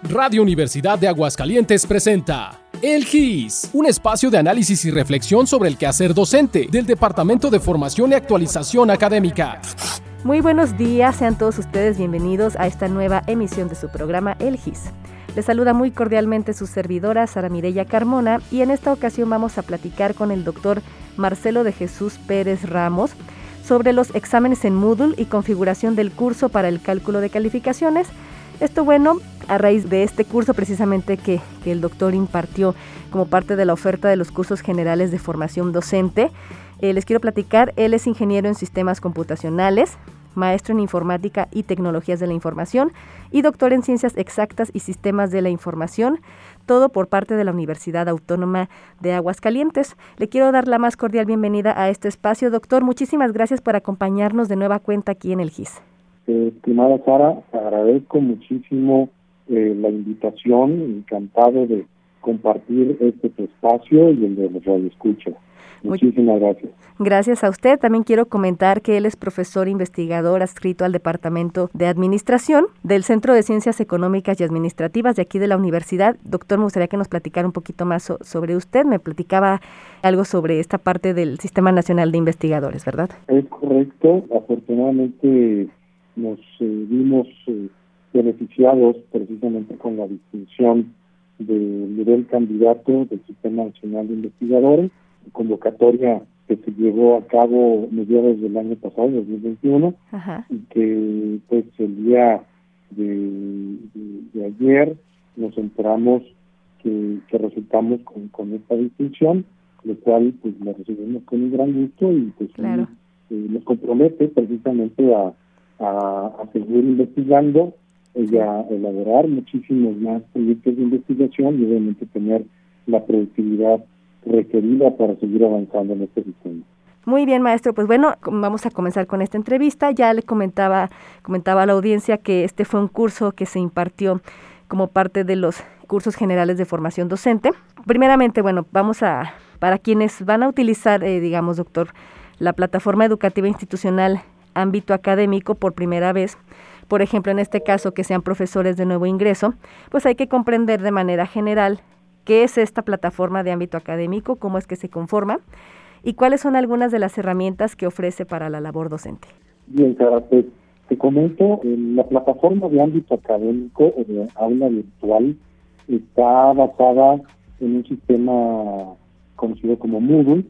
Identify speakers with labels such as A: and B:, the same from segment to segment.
A: Radio Universidad de Aguascalientes presenta El GIS, un espacio de análisis y reflexión sobre el quehacer docente del Departamento de Formación y Actualización Académica.
B: Muy buenos días, sean todos ustedes bienvenidos a esta nueva emisión de su programa El GIS. Les saluda muy cordialmente su servidora Sara Mireya Carmona y en esta ocasión vamos a platicar con el doctor Marcelo de Jesús Pérez Ramos sobre los exámenes en Moodle y configuración del curso para el cálculo de calificaciones. Esto a raíz de este curso precisamente que el doctor impartió como parte de la oferta de los cursos generales de formación docente. Les quiero platicar, él es ingeniero en sistemas computacionales, maestro en informática y tecnologías de la información y doctor en ciencias exactas y sistemas de la información, todo por parte de la Universidad Autónoma de Aguascalientes. Le quiero dar la más cordial bienvenida a este espacio. Doctor, muchísimas gracias por acompañarnos de nueva cuenta aquí en el GIS.
C: Estimada Sara, agradezco muchísimo la invitación, encantado de compartir este espacio y el de los radioescuchas. Muchísimas gracias.
B: Gracias a usted. También quiero comentar que él es profesor investigador adscrito al Departamento de Administración del Centro de Ciencias Económicas y Administrativas de aquí de la universidad. Doctor, me gustaría que nos platicara un poquito más sobre usted. Me platicaba algo sobre esta parte del Sistema Nacional de Investigadores, ¿verdad?
C: Es correcto. Afortunadamente nos vimos beneficiados precisamente con la distinción del nivel candidato del Sistema Nacional de Investigadores, convocatoria que se llevó a cabo mediados del año pasado, 2021,
B: Ajá.
C: y que pues el día de ayer nos enteramos que resultamos con esta distinción, lo cual pues la recibimos con un gran gusto y pues
B: claro.
C: Nos compromete precisamente a seguir investigando y a elaborar muchísimos más proyectos de investigación y obviamente tener la productividad requerida para seguir avanzando en este sistema.
B: Muy bien, maestro. Pues bueno, vamos a comenzar con esta entrevista. Ya le comentaba a la audiencia que este fue un curso que se impartió como parte de los cursos generales de formación docente. Primeramente, para quienes van a utilizar, doctor, la plataforma educativa institucional ámbito académico por primera vez, por ejemplo, en este caso que sean profesores de nuevo ingreso, pues hay que comprender de manera general qué es esta plataforma de ámbito académico, cómo es que se conforma y cuáles son algunas de las herramientas que ofrece para la labor docente.
C: Bien, Sara, te comento, la plataforma de ámbito académico o de aula virtual está basada en un sistema conocido como Moodle,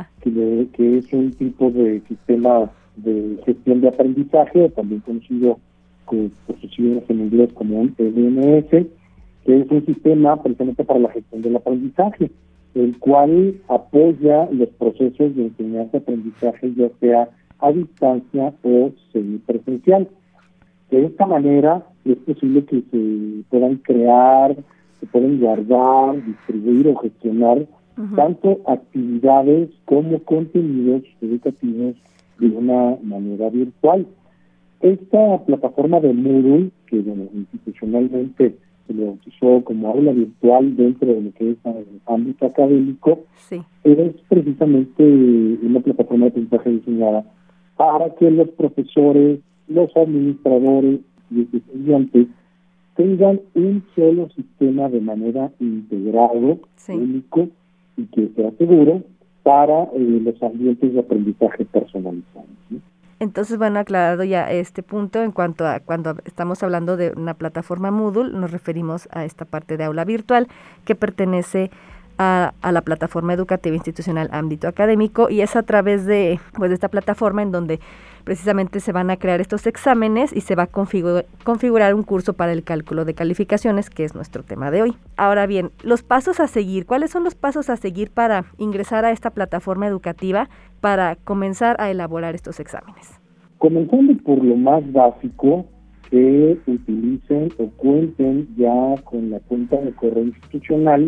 C: que es un tipo de sistema de gestión de aprendizaje, también conocido por sus siglas en inglés como un LMS, que es un sistema precisamente para la gestión del aprendizaje, el cual apoya los procesos de enseñanza-aprendizaje, ya sea a distancia o semipresencial. De esta manera es posible que se puedan crear, se pueden guardar, distribuir o gestionar tanto actividades como contenidos educativos de una manera virtual. Esta plataforma de Moodle, que institucionalmente se le bautizó como aula virtual dentro de lo que es el ámbito académico,
B: sí,
C: es precisamente una plataforma de aprendizaje diseñada para que los profesores, los administradores y los estudiantes tengan un solo sistema de manera integrado, único y que sea seguro para los ambientes de aprendizaje personalizados, ¿no?
B: Entonces, aclarado ya este punto, en cuanto a cuando estamos hablando de una plataforma Moodle, nos referimos a esta parte de aula virtual que pertenece a la plataforma educativa institucional ámbito académico y es a través de esta plataforma en donde precisamente se van a crear estos exámenes y se va a configurar un curso para el cálculo de calificaciones, que es nuestro tema de hoy. Ahora bien, los pasos a seguir, ¿cuáles son los pasos a seguir para ingresar a esta plataforma educativa para comenzar a elaborar estos exámenes?
C: Comenzando por lo más básico, que utilicen o cuenten ya con la cuenta de correo institucional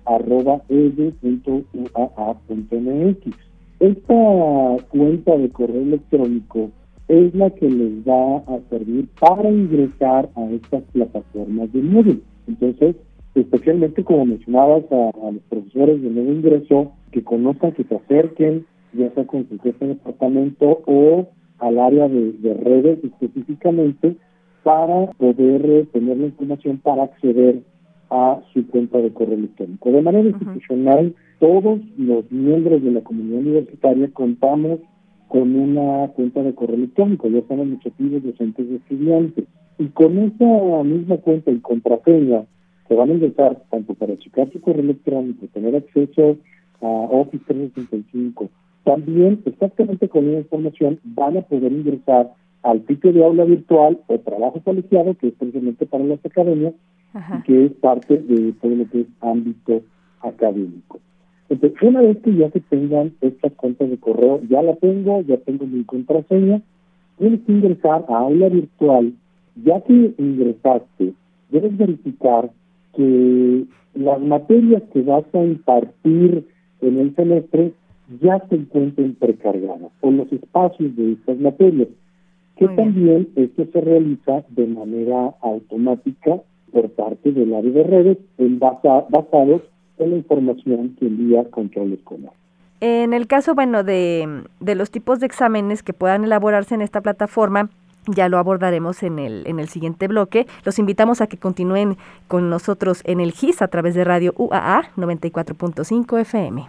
C: @edu.uaa.mx. Esta cuenta de correo electrónico es la que les va a servir para ingresar a estas plataformas de Moodle. Entonces, especialmente como mencionabas a los profesores de nuevo ingreso, que conozcan, que se acerquen, ya sea con su jefe de departamento o al área de redes específicamente, para poder tener la información para acceder a su cuenta de correo electrónico. De manera institucional, todos los miembros de la comunidad universitaria contamos con una cuenta de correo electrónico, ya sean administrativos, docentes y estudiantes. Y con esa misma cuenta y contraseña se van a ingresar tanto para checar su correo electrónico, tener acceso a Office 365, también exactamente con esa información van a poder ingresar al sitio de aula virtual o trabajo colegiado, que es precisamente para las academias, y que es parte de todo lo que es ámbito académico. Entonces, una vez que ya se tengan estas cuentas de correo, ya tengo mi contraseña, tienes que ingresar a aula virtual. Ya que ingresaste, debes verificar que las materias que vas a impartir en el semestre ya se encuentren precargadas, o los espacios de estas materias, que también esto se realiza de manera automática por parte del área de redes, basados en la información que envía Control Escolar.
B: En el caso, de los tipos de exámenes que puedan elaborarse en esta plataforma, ya lo abordaremos en el siguiente bloque. Los invitamos a que continúen con nosotros en el GIS a través de Radio UAA 94.5 FM.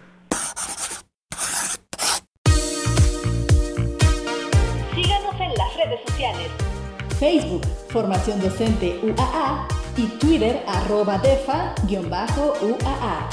D: Síganos en las redes sociales.
E: Facebook, Formación Docente UAA y Twitter, @defa_UAA.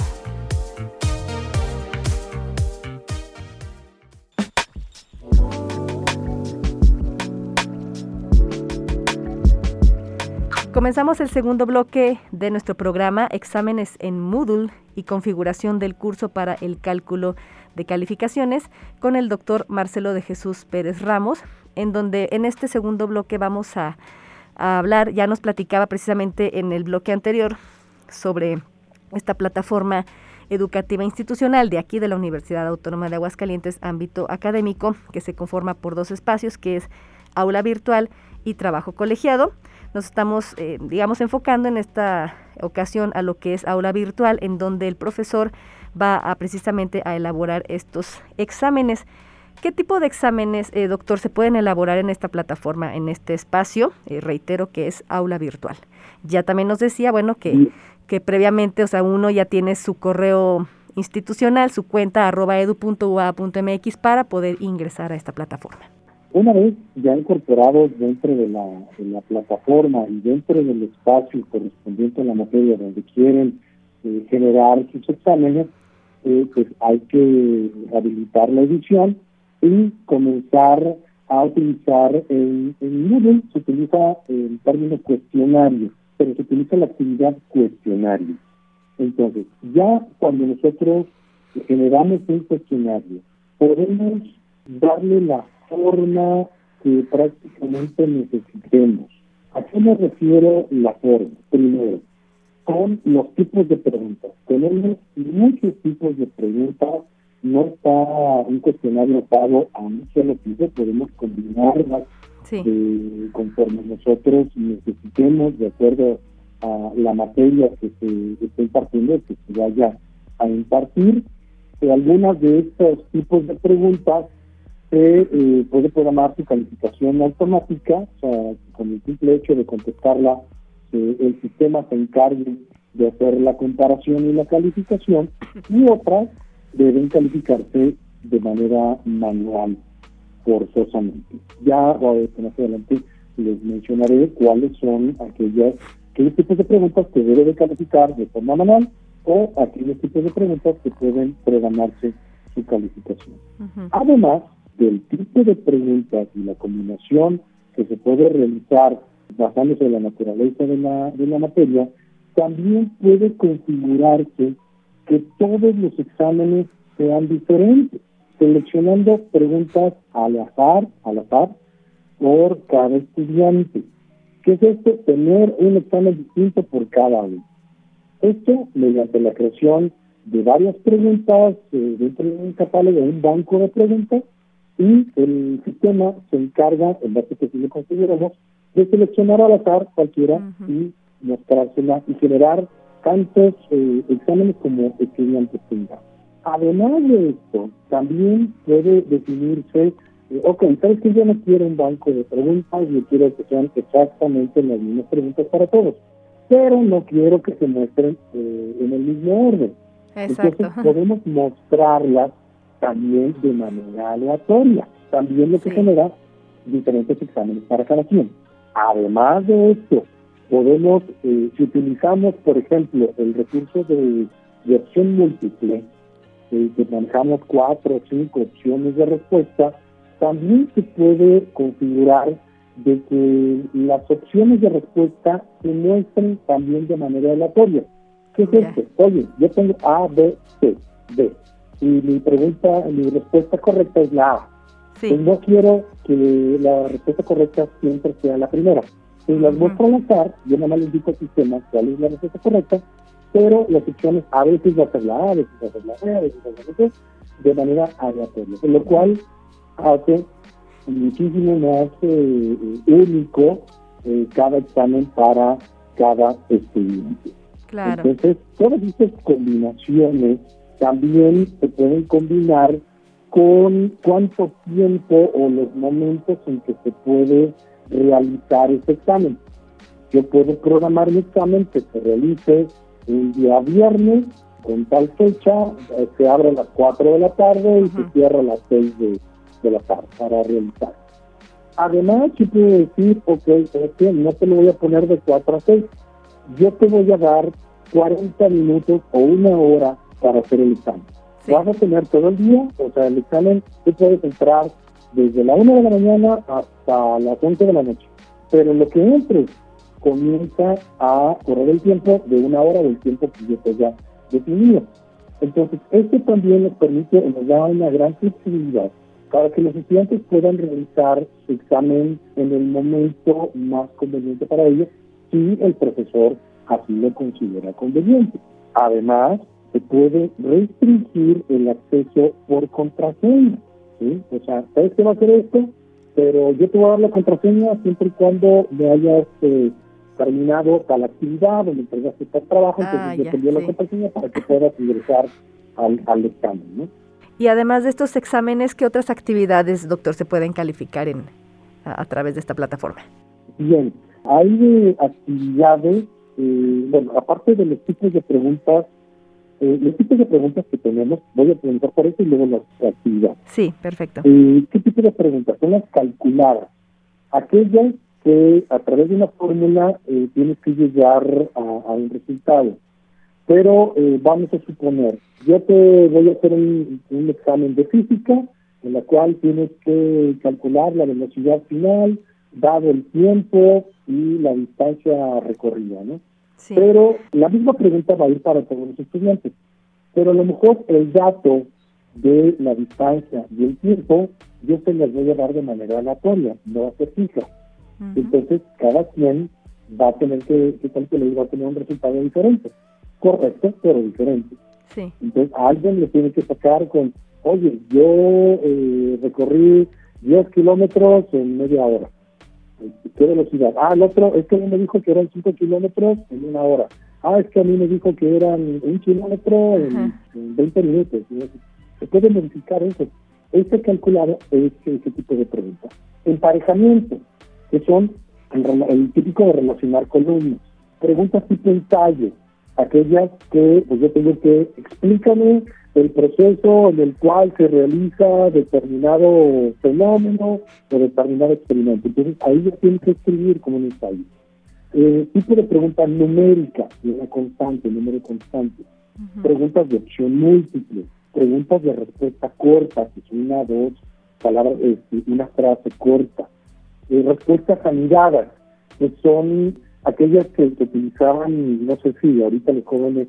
B: Comenzamos el segundo bloque de nuestro programa, exámenes en Moodle y configuración del curso para el cálculo de calificaciones, con el doctor Marcelo de Jesús Pérez Ramos, en donde en este segundo bloque vamos a hablar, ya nos platicaba precisamente en el bloque anterior sobre esta plataforma educativa institucional de aquí de la Universidad Autónoma de Aguascalientes, ámbito académico, que se conforma por dos espacios, que es aula virtual y trabajo colegiado. Nos estamos, enfocando en esta ocasión a lo que es aula virtual, en donde el profesor va precisamente a elaborar estos exámenes. ¿Qué tipo de exámenes, doctor, se pueden elaborar en esta plataforma, en este espacio? Reitero que es aula virtual. Ya también nos decía, que previamente, uno ya tiene su correo institucional, su cuenta @edu.ua.mx para poder ingresar a esta plataforma.
C: Una vez ya incorporados dentro de la plataforma y dentro del espacio correspondiente a la materia donde quieren generar sus exámenes, pues hay que habilitar la edición y comenzar a utilizar en Moodle. Se utiliza el término cuestionario, pero se utiliza la actividad cuestionario. Entonces, ya cuando nosotros generamos un cuestionario, podemos darle la forma que prácticamente necesitemos. ¿A qué me refiero la forma? Primero, son los tipos de preguntas. Tenemos muchos tipos de preguntas. No está un cuestionario atado a un solo tipo. Podemos combinarlas conforme nosotros necesitemos, de acuerdo a la materia que se está impartiendo, que se vaya a impartir. Algunas de estos tipos de preguntas se puede programar su calificación automática, o sea, con el simple hecho de contestarla, el sistema se encargue de hacer la comparación y la calificación, y otras deben calificarse de manera manual, forzosamente. Ya más adelante les mencionaré cuáles son aquellos tipos de preguntas que debe de calificar de forma manual o aquellos tipos de preguntas que pueden programarse su calificación. Además del tipo de preguntas y la combinación que se puede realizar basándose en la naturaleza de la materia, también puede configurarse que todos los exámenes sean diferentes, seleccionando preguntas al azar por cada estudiante. ¿Qué es esto? Tener un examen distinto por cada uno. Esto mediante la creación de varias preguntas dentro de un catálogo, un banco de preguntas, y el sistema se encarga, en base a que si lo consideramos, de seleccionar al azar cualquiera y mostrársela y generar tantos exámenes como estudiantes tengan. Además de esto, también puede definirse Ok, ¿sabes que yo no quiero un banco de preguntas? Yo quiero que sean exactamente las mismas preguntas para todos, pero no quiero que se muestren en el mismo orden.
B: Exacto.
C: Entonces podemos mostrarlas también de manera aleatoria, también lo que genera diferentes exámenes para cada quien. Además de esto, podemos, si utilizamos, por ejemplo, el recurso de opción múltiple, que manejamos 4 o 5 opciones de respuesta, también se puede configurar de que las opciones de respuesta se muestren también de manera aleatoria. ¿Qué es esto? Oye, yo tengo A, B, C, D, y mi respuesta correcta es la A.
B: Sí.
C: Pues no quiero que la respuesta correcta siempre sea la primera. Si las muestro al azar, yo nada más le indico al sistema cuál es la respuesta correcta, pero las opciones a veces va a ser la A, a veces va a ser la B, a veces va a ser la C, de manera aleatoria, lo cual hace muchísimo más único cada examen para cada estudiante.
B: Claro.
C: Entonces, todas estas combinaciones también se pueden combinar con cuánto tiempo o los momentos en que se puede realizar ese examen. Yo puedo programar un examen que se realice el día viernes con tal fecha, se abre a las 4 de la tarde y se cierra a las 6 de la tarde para realizar. Además, yo puedo decir, ok, no te lo voy a poner de 4 a 6, yo te voy a dar 40 minutos o 1 hora para hacer el examen. Sí. Vas a tener todo el día, o sea, el examen, tú puedes entrar desde la 1 de la mañana hasta las 11 de la noche, pero lo que entres comienza a correr el tiempo de 1 hora o el tiempo que yo te haya definido. Entonces, esto también nos da una gran flexibilidad para que los estudiantes puedan realizar su examen en el momento más conveniente para ellos, si el profesor así lo considera conveniente. Además, se puede restringir el acceso por contraseña, ¿sí? O sea, ¿sabes qué va a hacer esto? Pero yo te voy a dar la contraseña siempre y cuando me hayas terminado tal actividad o me entregaste tal trabajo, entonces yo te envío la contraseña para que puedas ingresar al examen, ¿no?
B: Y además de estos exámenes, ¿qué otras actividades, doctor, se pueden calificar a través de esta plataforma?
C: Bien, hay actividades, aparte de los tipos de preguntas, que tenemos, voy a preguntar por eso y luego las actividades.
B: Sí, perfecto.
C: ¿Qué tipo de preguntas? Son las calculadas. Aquellas que a través de una fórmula tienes que llegar a un resultado. Pero vamos a suponer, yo te voy a hacer un examen de física en la cual tienes que calcular la velocidad final, dado el tiempo y la distancia recorrida, ¿no? Sí. Pero la misma pregunta va a ir para todos los estudiantes. Pero a lo mejor el dato de la distancia y el tiempo yo se las voy a dar de manera aleatoria, no va a ser fija. Entonces, cada quien va a tener que calcular y va a tener un resultado diferente. Correcto, pero diferente.
B: Sí.
C: Entonces, a alguien le tiene que sacar con, oye, yo recorrí 10 kilómetros en media hora. ¿Qué velocidad? El otro, es que a mí me dijo que eran 5 kilómetros en 1 hora. Es que a mí me dijo que eran 1 kilómetro en 20 minutos. Se puede modificar eso. Calculado es ese tipo de preguntas. Emparejamiento, que son el típico de relacionar columnas. Preguntas tipo ensayo, aquellas que pues yo tengo que explícame el proceso en el cual se realiza determinado fenómeno o determinado experimento. Entonces ahí ya tienes que escribir como un ensayo. Tipo de pregunta numérica, número constante. Preguntas de opción múltiple, preguntas de respuesta corta, que son 1, 2 palabras, una frase corta. Respuestas anidadas, que son aquellas que utilizaban, no sé si ahorita los jóvenes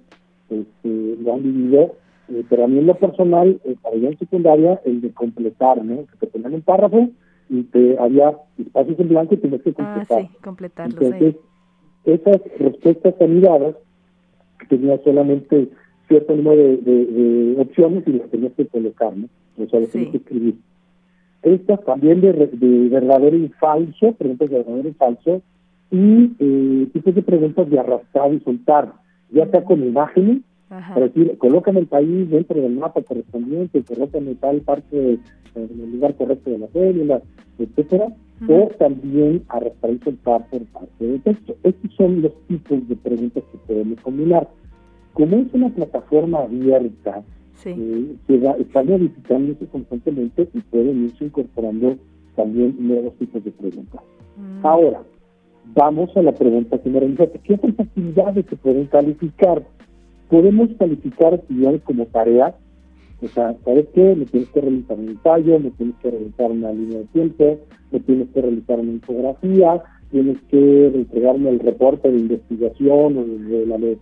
C: lo han vivido, pero a mí en lo personal, para allá en secundaria, el de completar, ¿no? Que te ponían un párrafo y había espacios en blanco y tenías que completar.
B: Sí, completarlos.
C: Entonces, esas respuestas anidadas, que tenían solamente cierto número de opciones y las tenías que colocar, ¿no? O sea, las tenías que escribir. Estas también de verdadero y falso, preguntas de verdadero y falso, y tipos de preguntas de arrastrar y soltar, ya sea con imágenes,
B: Ajá.
C: Es decir, colocan el país dentro del mapa correspondiente, colocan tal parte en el lugar correcto de la célula, etcétera, o también a representar por parte del texto. Estos son los tipos de preguntas que podemos combinar. Como es una plataforma abierta, está modificándose constantemente y pueden irse incorporando también nuevos tipos de preguntas. Ahora, vamos a la pregunta que me realizaste. ¿Qué otras actividades se pueden calificar? Podemos calificar actividades como tareas. O sea, ¿sabes qué? Me tienes que realizar un ensayo, me tienes que realizar una línea de tiempo, me tienes que realizar una infografía, tienes que entregarme el reporte de investigación o de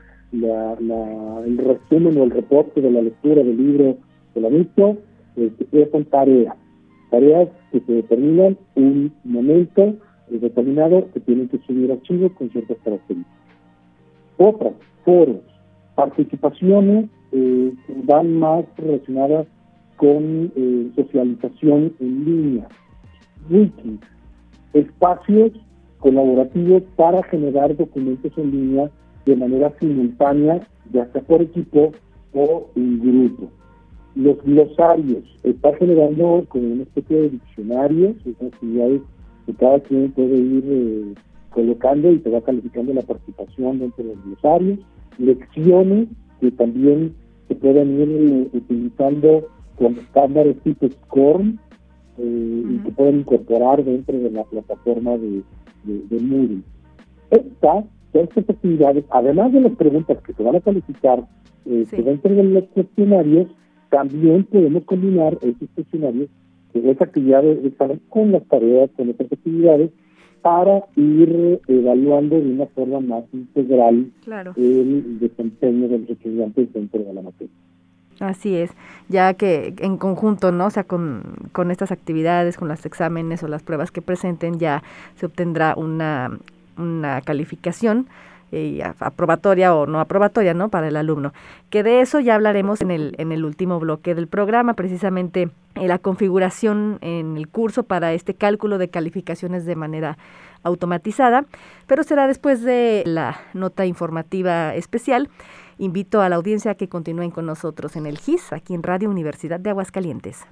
C: el resumen o el reporte de la lectura del libro que lo visto. Son tareas que se determinan un momento determinado que tienen que subir archivos con ciertas características. Otras, foros, participaciones que van más relacionadas con socialización en línea, wikis, espacios colaborativos para generar documentos en línea de manera simultánea, ya sea por equipo o en grupo. Los glosarios, está generando como una especie de diccionarios, esas actividades que cada quien puede ir colocando y te va calificando la participación dentro de los glosarios. Lecciones que también se pueden ir utilizando con estándares tipo SCORM y que pueden incorporar dentro de la plataforma de Moodle. Estas actividades, además de las preguntas que se van a calificar dentro de los cuestionarios, también podemos combinar esos cuestionarios, esas actividades con las tareas, con otras actividades, para ir evaluando de una forma más integral el desempeño de los estudiantes dentro de la materia.
B: Así es, ya que en conjunto, ¿no? O sea, con estas actividades, con los exámenes o las pruebas que presenten, ya se obtendrá una calificación aprobatoria o no aprobatoria, ¿no? Para el alumno. Que de eso ya hablaremos en el último bloque del programa, precisamente la configuración en el curso para este cálculo de calificaciones de manera automatizada, pero será después de la nota informativa especial. Invito a la audiencia a que continúen con nosotros en el GIS, aquí en Radio Universidad de Aguascalientes.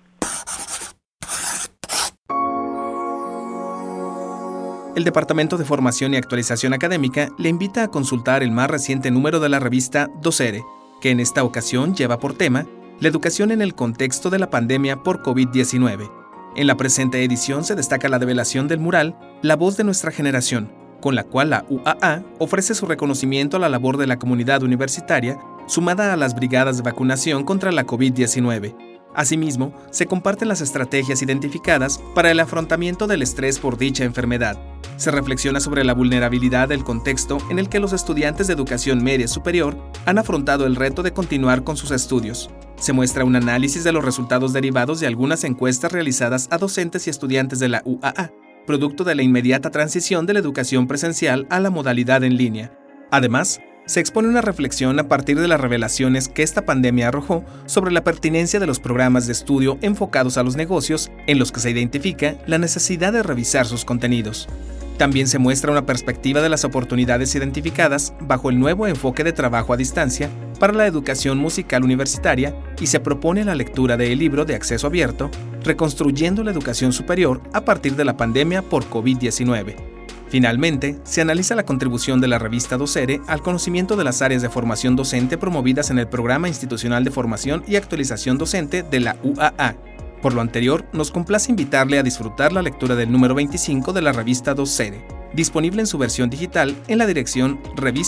F: El Departamento de Formación y Actualización Académica le invita a consultar el más reciente número de la revista Docere, que en esta ocasión lleva por tema la educación en el contexto de la pandemia por COVID-19. En la presente edición se destaca la develación del mural La Voz de Nuestra Generación, con la cual la UAA ofrece su reconocimiento a la labor de la comunidad universitaria sumada a las brigadas de vacunación contra la COVID-19. Asimismo, se comparten las estrategias identificadas para el afrontamiento del estrés por dicha enfermedad. Se reflexiona sobre la vulnerabilidad del contexto en el que los estudiantes de educación media superior han afrontado el reto de continuar con sus estudios. Se muestra un análisis de los resultados derivados de algunas encuestas realizadas a docentes y estudiantes de la UAA, producto de la inmediata transición de la educación presencial a la modalidad en línea. Además, se expone una reflexión a partir de las revelaciones que esta pandemia arrojó sobre la pertinencia de los programas de estudio enfocados a los negocios, en los que se identifica la necesidad de revisar sus contenidos. También se muestra una perspectiva de las oportunidades identificadas bajo el nuevo enfoque de trabajo a distancia para la educación musical universitaria y se propone la lectura del libro de acceso abierto, Reconstruyendo la Educación Superior a partir de la pandemia por COVID-19. Finalmente, se analiza la contribución de la revista Docere al conocimiento de las áreas de formación docente promovidas en el Programa Institucional de Formación y Actualización Docente de la UAA. Por lo anterior, nos complace invitarle a disfrutar la lectura del número 25 de la revista Docere, disponible en su versión digital en la dirección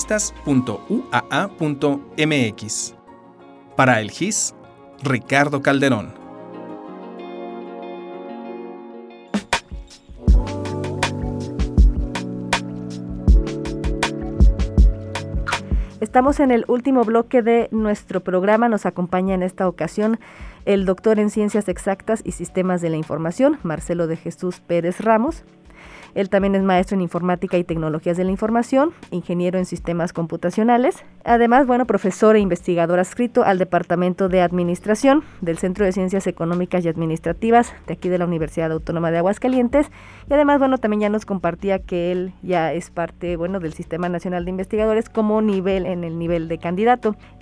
F: revistas.uaa.mx. Para el GIS, Ricardo Calderón.
B: Estamos en el último bloque de nuestro programa. Nos acompaña en esta ocasión el doctor en Ciencias Exactas y Sistemas de la Información, Marcelo de Jesús Pérez Ramos. Él también es maestro en Informática y Tecnologías de la Información, ingeniero en Sistemas Computacionales. Además, profesor e investigador adscrito al Departamento de Administración del Centro de Ciencias Económicas y Administrativas de aquí de la Universidad Autónoma de Aguascalientes. Y además, también ya nos compartía que él ya es parte, del Sistema Nacional de Investigadores como en el nivel de candidato.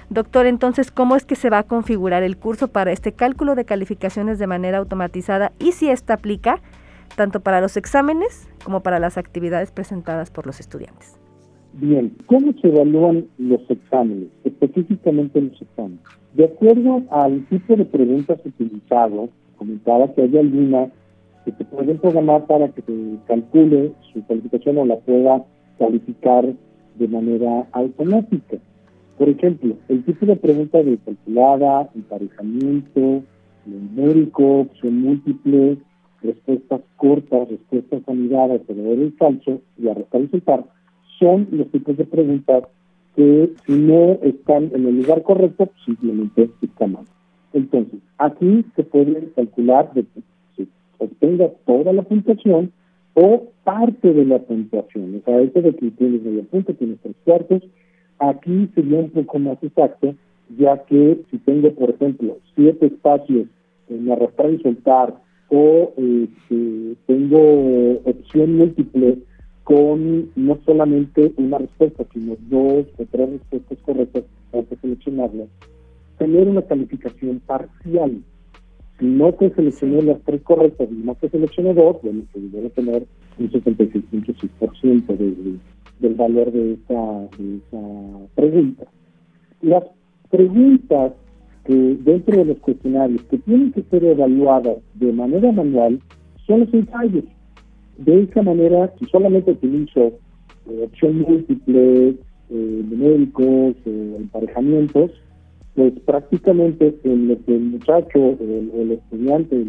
B: Doctor, entonces, ¿cómo es que se va a configurar el curso para este cálculo de calificaciones de manera automatizada y si esta aplica tanto para los exámenes como para las actividades presentadas por los estudiantes?
C: Bien, ¿cómo se evalúan los exámenes? Específicamente los exámenes. De acuerdo al tipo de preguntas utilizado, comentaba que hay algunas que se pueden programar para que se calcule su calificación o la pueda calificar de manera automática. Por ejemplo, el tipo de pregunta de calculada, emparejamiento, numérico, opción múltiple, respuestas cortas, respuestas anidadas, verdadero y falso, y arrastrar y soltar, son los tipos de preguntas que si no están en el lugar correcto, pues simplemente están mal. Entonces, aquí se puede calcular de que se obtenga toda la puntuación o parte de la puntuación. O sea, eso de que tienes medio punto, tienes 3/4, aquí sería un poco más exacto, ya que si tengo, por ejemplo, 7 espacios en arrastrar y soltar, o tengo opción múltiple con no solamente una respuesta, sino 2 o 3 respuestas correctas, hay que seleccionarlas, tener una calificación parcial. Si no te seleccioné las 3 correctas y no te seleccioné 2, bueno, pues debe tener un 76.6% del valor de esa pregunta. Las preguntas que dentro de los cuestionarios que tienen que ser evaluadas de manera manual son los ensayos. De esa manera, si solamente utilizo opción múltiple, numéricos o emparejamientos, pues prácticamente en lo que el muchacho o el estudiante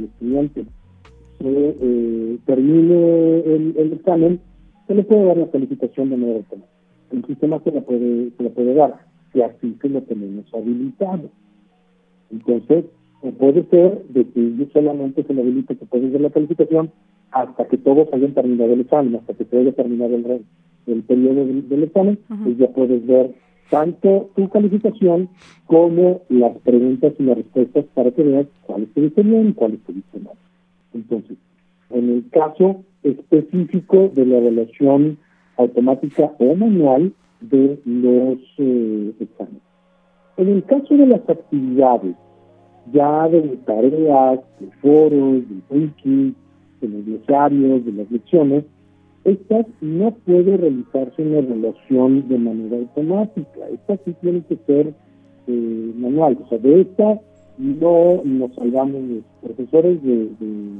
C: termine el examen, se le puede dar la calificación de manera automática. El sistema se la puede dar, si así se lo tenemos habilitado. Entonces, puede ser de que yo solamente se le habilite que puedes ver la calificación hasta que todos hayan terminado el examen, hasta que se haya terminado el periodo del examen, pues ya puedes ver tanto tu calificación como las preguntas y las respuestas para que veas cuáles te diste bien y cuáles te diste mal. Entonces, en el caso específico de la evaluación automática o manual de los exámenes. En el caso de las actividades, ya de tareas, de foros, de wiki, de los glosarios, de las lecciones, estas no puede realizarse en la evaluación de manera automática. Estas sí tienen que ser manual. O sea, de estas no nos salgamos los profesores de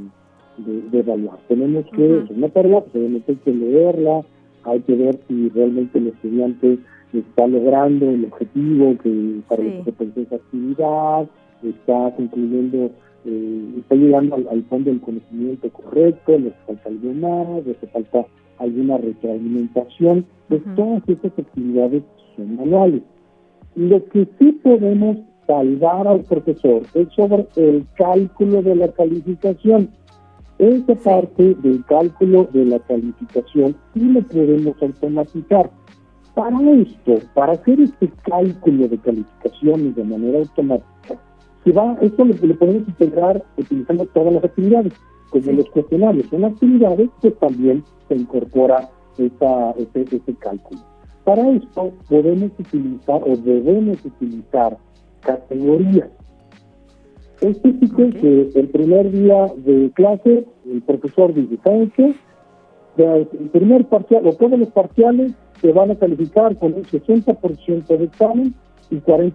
C: evaluar. Tenemos que hacer una tarea, pues obviamente hay que leerla, hay que ver si realmente el estudiante está logrando el objetivo que para lo que se pensó esa actividad, está concluyendo, está llegando al fondo del conocimiento correcto, le falta algo más, le falta alguna retroalimentación. Pues todas estas actividades son manuales. Lo que sí podemos salvar al profesor es sobre el cálculo de la calificación. Esa parte del cálculo de la calificación sí lo podemos automatizar. Para esto, para hacer este cálculo de calificaciones de manera automática, esto le podemos integrar utilizando todas las actividades. Como los cuestionarios son actividades, pues también se incorpora ese cálculo. Para esto podemos utilizar o debemos utilizar categorías. Esto sí que el primer día de clase el profesor dice, ¿saben qué? El primer parcial o todos los parciales se van a calificar con un 60% de examen y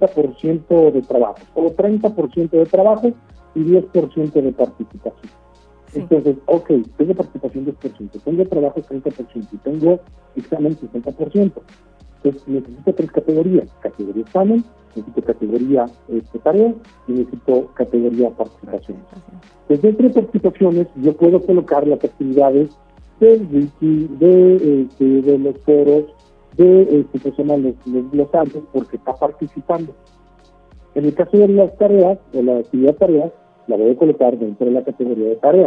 C: 40% de trabajo, o 30% de trabajo y 10% de participación. Sí. Entonces, tengo participación 10%, tengo trabajo 30% y tengo examen 60%. Entonces, necesito 3 categorías: categoría examen, necesito categoría tarea y necesito categoría participación. Entonces, dentro de participaciones, yo puedo colocar las actividades del wiki, de los foros, de los glosarios, porque está participando. En el caso de las tareas, de la actividad tareas, la voy a colocar dentro de la categoría de tareas.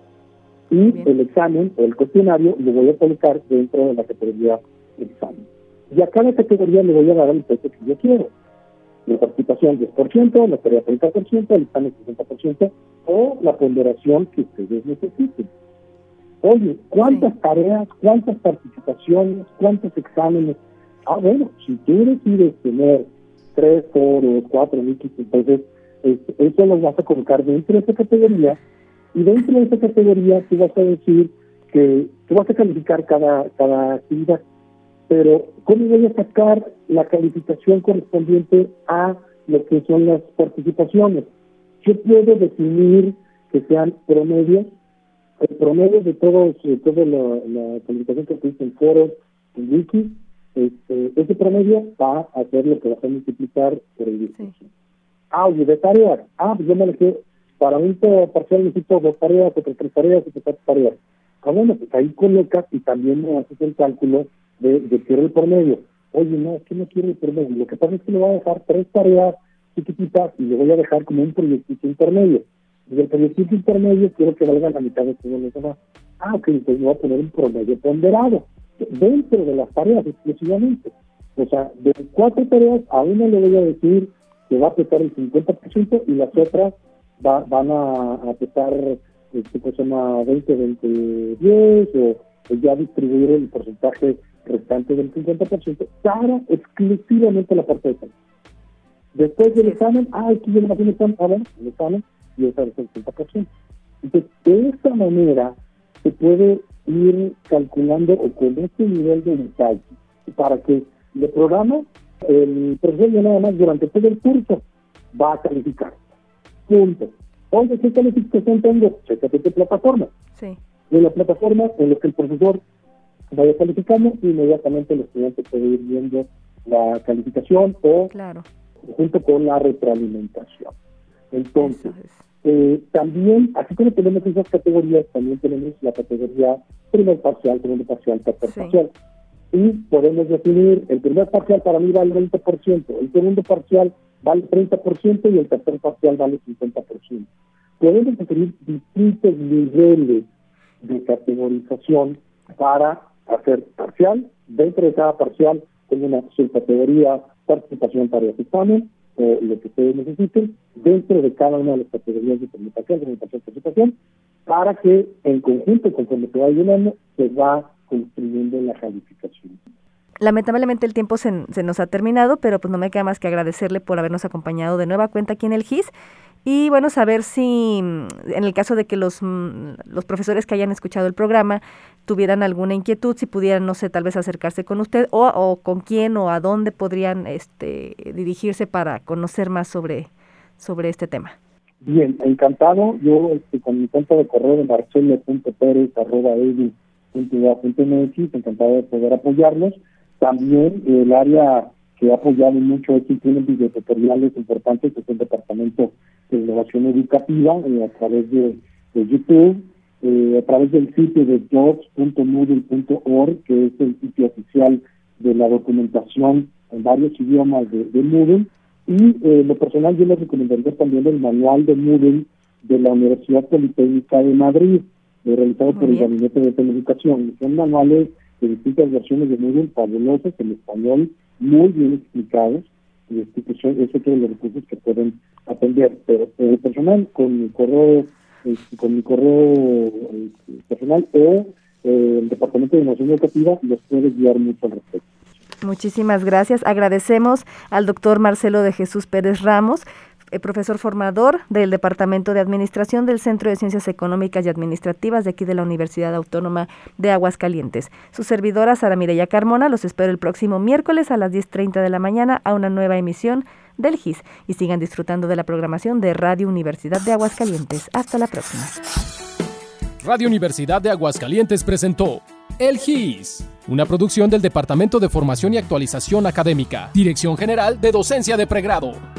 C: Y el examen o el cuestionario lo voy a colocar dentro de la categoría de examen. Y a cada categoría le voy a dar el peso que yo quiero. La participación 10%, la tarea 30%, el examen 60%, o la ponderación que ustedes necesiten. Oye, ¿cuántas tareas, cuántas participaciones, cuántos exámenes? Bueno, si tú decides tener 3 foros, 4 wikis, entonces eso los vas a colocar dentro de esa categoría, y dentro de esa categoría tú vas a decir que tú vas a calificar cada actividad, pero ¿cómo voy a sacar la calificación correspondiente a lo que son las participaciones? Yo puedo definir que sean promedios, el promedio de toda la calificación que existe en foros, en wiki, ese promedio va a ser lo que vas a multiplicar por el 10%. Sí. Oye, de tareas, pues yo me elegí para un parcial necesito 2 tareas, otras 3 tareas, otras 4 tareas. Bueno, pues ahí colocas y también me haces el cálculo de qué era el promedio. Oye, no, es que no quiero el promedio. Lo que pasa es que le voy a dejar 3 tareas chiquititas y le voy a dejar como un proyectito intermedio. Y el proyectito intermedio quiero que valga la mitad de todos los demás. Ok, entonces voy a poner un promedio ponderado dentro de las tareas exclusivamente. O sea, de 4 tareas, a una le voy a decir que va a pesar el 50% y las otras van a pesar 20-20-10 o ya distribuir el porcentaje restante del 50% para exclusivamente la parte de examen. Después del examen, aquí viene el examen, el examen y esa es el 50%. Entonces, de esta manera se puede ir calculando o con este nivel de detalle para que el programa, el profesor ya nada más durante todo el curso va a calificar. Punto. Oye, ¿qué calificación tengo? Chécate tu plataforma. Sí. En la plataforma en la que el profesor vaya calificando, inmediatamente el estudiante puede ir viendo la calificación o junto con la retroalimentación. Entonces, también, así como tenemos esas categorías, también tenemos la categoría primer parcial, segundo parcial, tercer parcial. Y podemos definir, el primer parcial para mí vale 20%, el segundo parcial vale 30% y el tercer parcial vale 50%. Podemos definir distintos niveles de categorización para hacer parcial. Dentro de cada parcial tengo una subcategoría participación, tareas, examen, o lo que ustedes necesiten, dentro de cada una de las categorías de comunicación, participación, para que en conjunto, conforme se va llenando, se va construyendo la calificación.
B: Lamentablemente el tiempo se nos ha terminado, pero pues no me queda más que agradecerle por habernos acompañado de nueva cuenta aquí en el GIS. Y bueno, saber si en el caso de que los profesores que hayan escuchado el programa tuvieran alguna inquietud, si pudieran, no sé, tal vez acercarse con usted o con quién o a dónde podrían dirigirse para conocer más sobre este tema.
C: Bien, encantado. Yo con mi cuenta de correo de marcelo.perez@edu.ua.mx, encantado de poder apoyarlos. También el área que ha apoyado mucho es que tienen videotutoriales importantes, que es el Departamento de Innovación Educativa, a través de YouTube, a través del sitio de docs.moodle.org, que es el sitio oficial de la documentación en varios idiomas de Moodle. Y lo personal yo les recomendaría también el manual de Moodle de la Universidad Politécnica de Madrid, realizado por el Gabinete de Teleeducación. Son manuales de distintas versiones de Moodle fabulosas, en español, muy bien explicados, y eso es otro de los recursos que pueden atender. Pero personal, con mi correo personal o el Departamento de Innovación Educativa los puede guiar mucho al respecto.
B: Muchísimas gracias. Agradecemos al doctor Marcelo de Jesús Pérez Ramos, profesor formador del Departamento de Administración del Centro de Ciencias Económicas y Administrativas de aquí de la Universidad Autónoma de Aguascalientes. Su servidora Sara Mireya Carmona, los espero el próximo miércoles a las 10:30 de la mañana a una nueva emisión del GIS y sigan disfrutando de la programación de Radio Universidad de Aguascalientes. Hasta la próxima.
A: Radio Universidad de Aguascalientes presentó El GIS, una producción del Departamento de Formación y Actualización Académica, Dirección General de Docencia de Pregrado.